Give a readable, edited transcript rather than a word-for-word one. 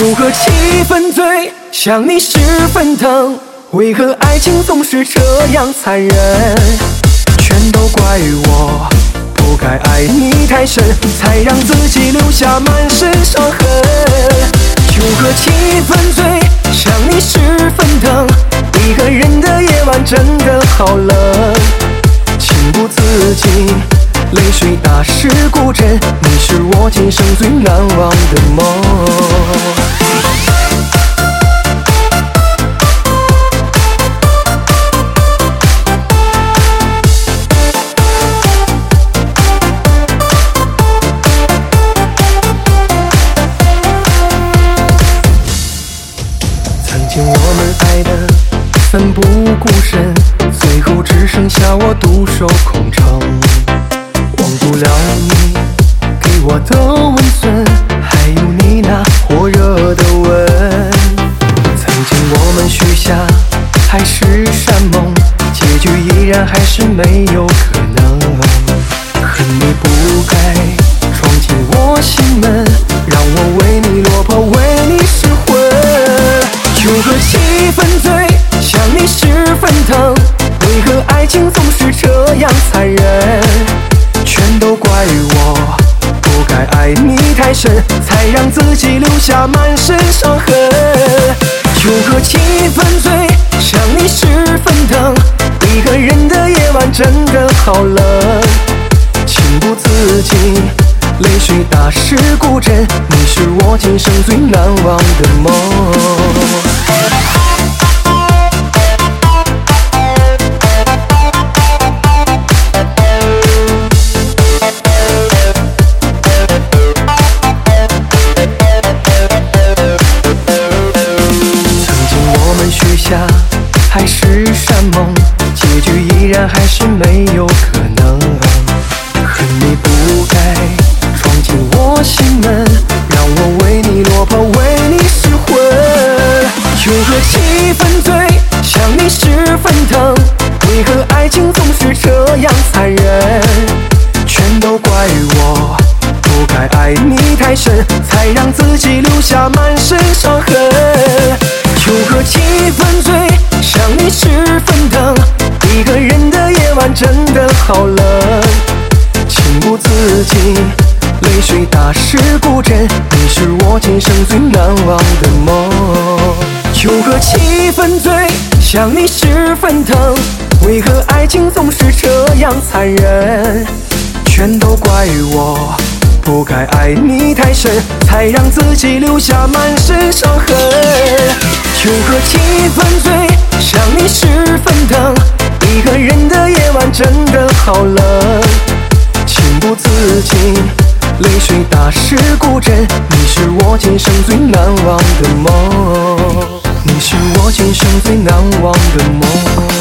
酒喝气氛醉，想你十分疼，为何爱情总是这样残忍？全都怪我不该爱你太深，才让自己留下满身伤痕。酒喝气氛醉，想你十分疼，一个人的夜晚真的好冷，情不自禁，泪水打湿古镇，你是我今生最难忘的梦。曾经我们爱得奋不顾身，最后只剩下我独守空城。忘不了你给我的温存，还有你那火热的吻。曾经我们许下海誓山盟，结局依然还是没有可能。恨你不该闯进我心门，让我为你落魄，为你失魂。酒喝气氛醉，想你十分疼，为何爱情总是这样残忍？全都怪我不该爱你太深，才让自己留下满身伤痕。酒喝气氛醉，想你十分疼，一个人的夜晚真的好冷，情不自禁，泪水打湿古镇，你是我今生最难忘的梦。许下海誓山盟，结局依然还是没有可能。恨你不该闯进我心门，让我为你落魄，为你失魂。酒喝气氛醉，想你十分疼，为何爱情总是这样残忍？全都怪我不该爱你太深，才让自己留下满身伤痕。酒喝气氛醉，想你十分疼，一个人的夜晚真的好冷，情不自禁，泪水打湿古镇，你是我今生最难忘的梦。酒喝气氛醉，想你十分疼，为何爱情总是这样残忍？全都怪我不该爱你太深，才让自己留下满身伤痕。酒喝气氛醉，想你十分疼，一个人的夜晚真的好冷，情不自禁，泪水打湿古镇，你是我今生最难忘的梦，你是我今生最难忘的梦。